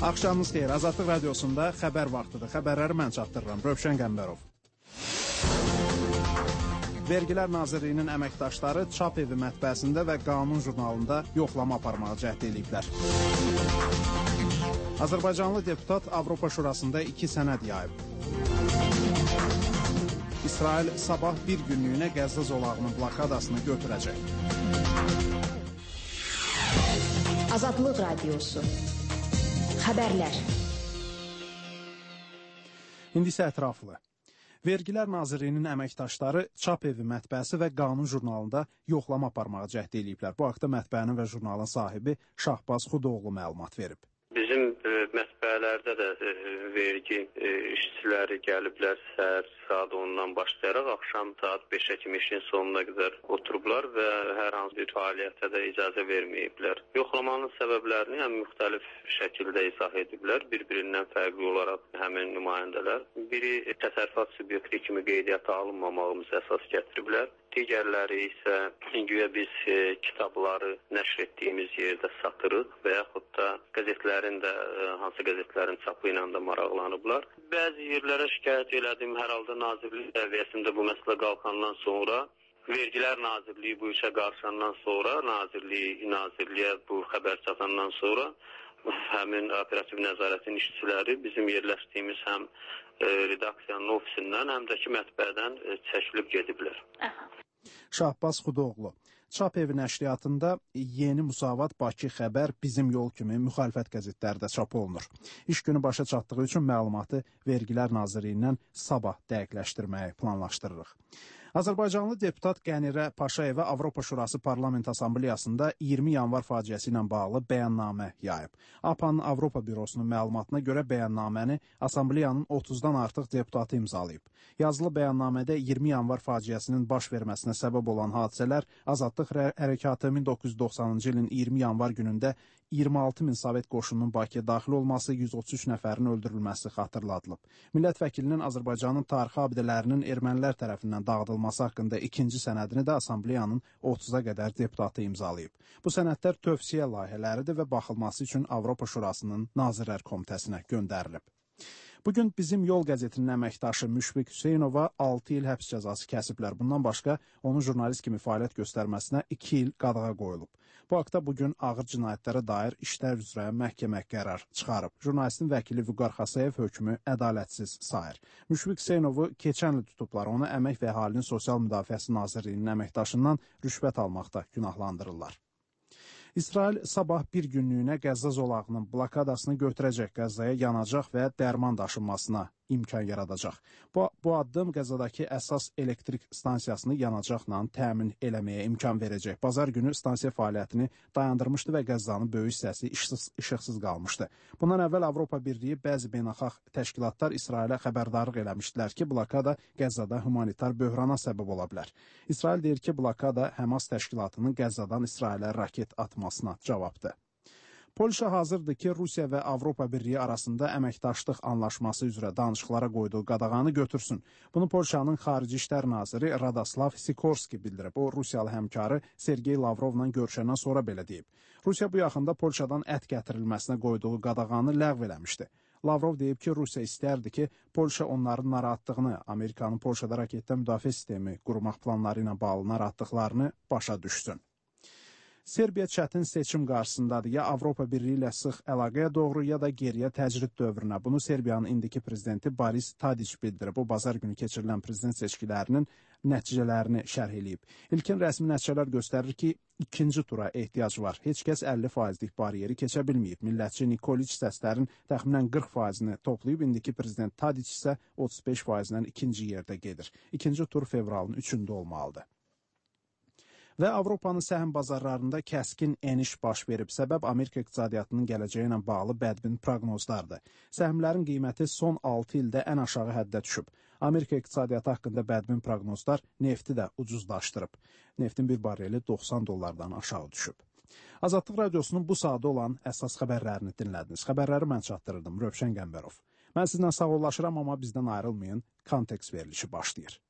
Axşamınız xeyir. Azadlıq radiosunda xəbər vaxtıdır. Xəbərləri mən çatdırıram. Rövşən Qəmbərov. Vergilər Nazirliyinin əməkdaşları Çap evi mətbəəsində və Qanun jurnalında yoxlama aparmağa cəhd ediblər. Azərbaycanlı deputat Avropa Şurasında 2 sənəd yayıb. İsrail sabah bir günlüyünə Qəzza zolağının blokadasını götürəcək. Azadlıq radiosu. Xəbərlər. İndi isə ətraflı. Vergilər Nazirliyinin əməkdaşları Çap evi mətbəəsi və Qanun jurnalında yoxlama aparmağa cəhd ediblər. Bu haqda mətbəənin və jurnalın sahibi Şahbaz Xudoğlu məlumat verib. Bizim mətbəələrdə də vergi işçiləri gəliblər səhər saat 10-dan başlayaraq axşam saat 5-ə kimi işin sonuna qədər oturublar və hər hansı bir fəaliyyətə də icazə verməyiblər. Yoxlamanın səbəblərini həm müxtəlif şəkildə izah ediblər, bir-birindən fərqli olaraq həmin nümayəndələr. Biri təsərrüfat subyekti kimi qeydiyyata alınmamağımızı əsas gətiriblər. Digərləri isə güya biz kitabları nəşr etdiyimiz yerdə satırıq və yaxud da qəzetlərin də hansı qəzetlərin çapı ilə də maraqlanıblar. Bəzi yerlərə şikayət elədim, hər halda Nazirlik səviyyəsində bu məsələ qalxandan sonra, Vergilər Nazirliyi bu işə qarşılandan sonra, Nazirliyə bu xəbər çatandan sonra həmin operativ nəzarətin işçiləri bizim yerləşdiyimiz həm redaksiyanın ofisindən, həm də ki mətbəədən çəkilib gediblər. Şahbaz Xudoğlu. Çap evi nəşriyyatında Yeni Musavat, Bakı Xəbər, Bizim Yol kimi müxalifət qəzetlərdə çap olunur. İş günü başa çatdığı üçün məlumatı Vergilər Nazirliyindən sabah dəqiqləşdirməyi planlaşdırırıq. Azərbaycanlı deputat Qənirə Paşayeva Avropa Şurası Parlament Assambleyasında 20 yanvar faciəsi ilə bağlı bəyannamə yayıb. APA'nın Avropa Bürosunun məlumatına görə bəyannaməni Assambleyanın 30-dan artıq deputatı imzalayıb. Yazılı bəyannamədə 20 yanvar faciəsinin baş verməsinə səbəb olan hadisələr Azadlıq Hərəkatı 1990-cı ilin 20 yanvar günündə 26 min Sovet qoşununun Bakıya daxil olması, 133 nəfərin öldürülməsi xatırladılıb. Millət vəkilinin Azərbaycanın tarixi abidələrinin ermənilər tərəfindən dağıdılması haqqında ikinci sənədini də Assambleyanın 30-a qədər deputatı imzalayıb. Bu sənədlər tövsiyə layihələridir və baxılması üçün Avropa Şurasının Nazirlər Komitəsinə göndərilib. Bugün Bizim Yol qəzetinin əməkdaşı Müşfiq Hüseynova 6 il həbs cəzası kəsiblər. Bundan başqa onun jurnalist kimi fəaliyyət göstərməsinə 2 il qadağa qoyulub. Bu haqda bugün ağır cinayətlərə dair işlər üzrə məhkəmə qərar çıxarıb. Jurnalistin vəkili Vüqar Xasayev hökmü ədalətsiz sayır. Müşfiq Hüseynovu keçən il tutublar. Onu Əmək və Əhalinin Sosial Müdafiəsi Nazirliyinin əməkdaşından rüşvət almaqda günahlandırırlar. İsrail sabah bir günlüyünə Qəzza zolağının blokadasını götürəcək, Qəzzaya yanacaq və dərman daşınmasına imkan yaradacaq. Bu addım Qəzzadakı əsas elektrik stansiyasını yanacaqla təmin eləməyə imkan verəcək. Bazar günü stansiya fəaliyyətini dayandırmışdı və Qəzzanın böyük hissəsi işıqsız qalmışdı. Bundan əvvəl Avropa Birliyi bəzi beynəlxalq təşkilatlar İsrailə xəbərdarlıq eləmişdilər ki, blokada Qəzzada humanitar böhrana səbəb ola bilər. İsrail deyir ki, blokada Həmas təşkilatının Qəzzadan İsrailə raket atmasına cavabdır. Polşa hazırdır ki, Rusiya və Avropa Birliyi arasında əməkdaşlıq anlaşması üzrə danışıqlara qoyduğu qadağanı götürsün. Bunu Polşanın Xarici İşlər naziri Radoslav Sikorski bildirib. O, Rusiyalı həmkarı Sergey Lavrovla görüşəndən sonra belə deyib. Rusiya bu yaxında Polşadan ət gətirilməsinə qoyduğu qadağanı ləğv eləmişdi. Lavrov deyib ki, Rusiya istərdi ki, Polşa onların narahatlığını, Amerikanın Polşada raketdən müdafiə sistemi qurmaq planları ilə bağlı narahatlıqlarını başa düşsün. Serbiya çətin seçim qarşısındadır. Ya Avropa Birliyi ilə sıx əlaqəyə doğru, ya da geriyə təcrid dövrünə. Bunu Serbiyanın indiki prezidenti Boris Tadiç bildirib. O, bazar günü keçirilən prezident seçkilərinin nəticələrini şərh eləyib. İlkin rəsmi nəticələr göstərir ki, ikinci tura ehtiyac var. Heç kəs 50%lik bariyeri keçə bilməyib. Millətçi Nikoliç səslərin təxminən 40%-ni toplayıb, indiki prezident Tadiç isə 35%-lə ikinci yerdə gedir. İkinci tur fevralın 3-də olmalıdır. Və Avropanın səhm bazarlarında kəskin eniş baş verib. Səbəb Amerika iqtisadiyyatının gələcəyi ilə bağlı bədbin proqnozlardır. Səhmlərin qiyməti son 6 ildə ən aşağı həddə düşüb. Amerika iqtisadiyyatı haqqında bədbin proqnozlar nefti də ucuzlaşdırıb. Neftin bir barreli $90 aşağı düşüb. Azadlıq radiosunun bu saatda olan əsas xəbərlərini dinlədiniz. Xəbərləri mən çatdırırdım, Rövşən Qəmbərov. Mən sizlə sağollaşıram, amma bizdən ayrılmayın. Kontekst verilişi başlayır.